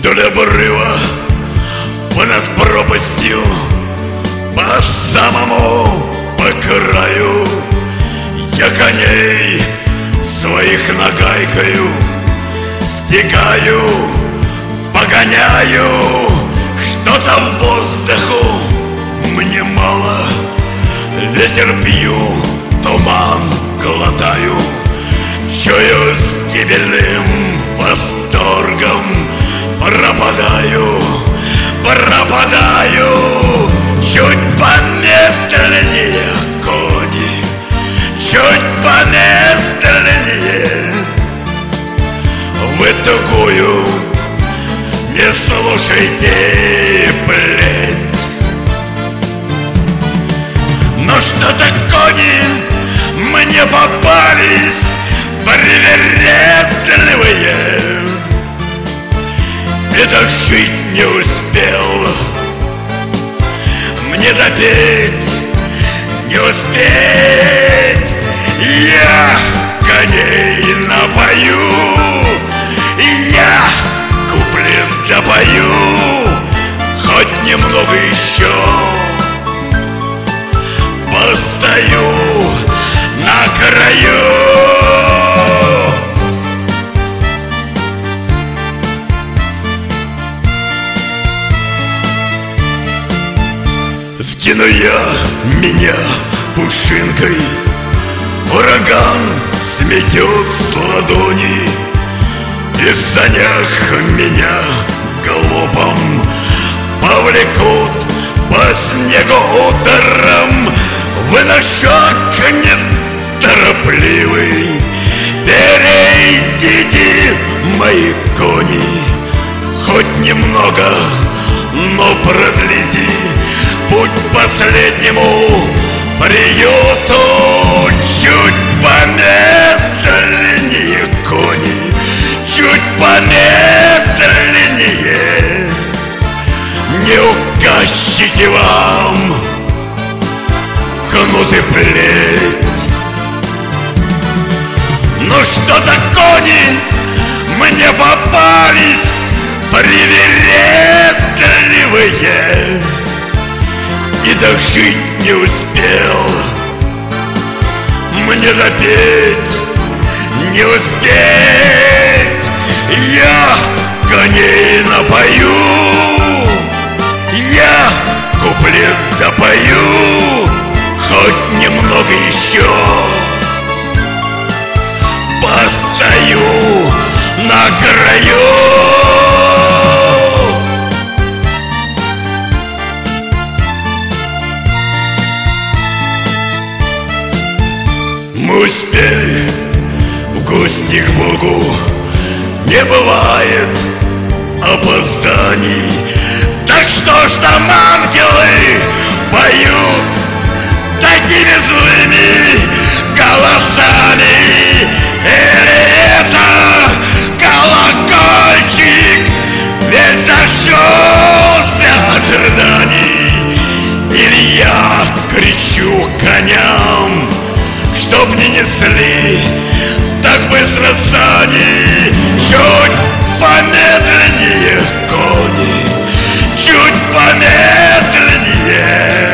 Вдоль обрыва, понад пропастью, по самому по краю я коней своих нагайкою стегаю, погоняю. Что-то в воздуху мне мало, ветер пью, туман глотаю, чую с гибельным восторгом пропадаю, пропадаю. Чуть помедленнее, кони, чуть помедленнее. Вы тугую не слушайте плеть. Но что-то кони мне попались привередливые, и дожить не успел, мне допеть не успеть. Я коней напою, я куплет допою, хоть немного еще постою на краю. Сгину я меня пушинкой, ураган сметет с ладони, и в санях меня галопом повлекут по снегу утром. Вы на шаг неторопливый перейдите, мои кони, хоть немного, но продлите путь последнему приюту. Чуть помедленнее, кони, чуть помедленнее. Не указчики вам кнут и плеть. Но что-то кони мне попались привередливые, и дожить не успел, мне допеть не успеть. Я коней напою, я куплет допою, хоть немного еще постою на краю. Мы успели в гости к Богу, не бывает опозданий. Так что ж там ангелы поют такими злыми голосами? Или это колокольчик весь зашелся от рыданий? Или я кричу коням, чтоб не несли так быстро сани? Чуть помедленнее, кони, чуть помедленнее.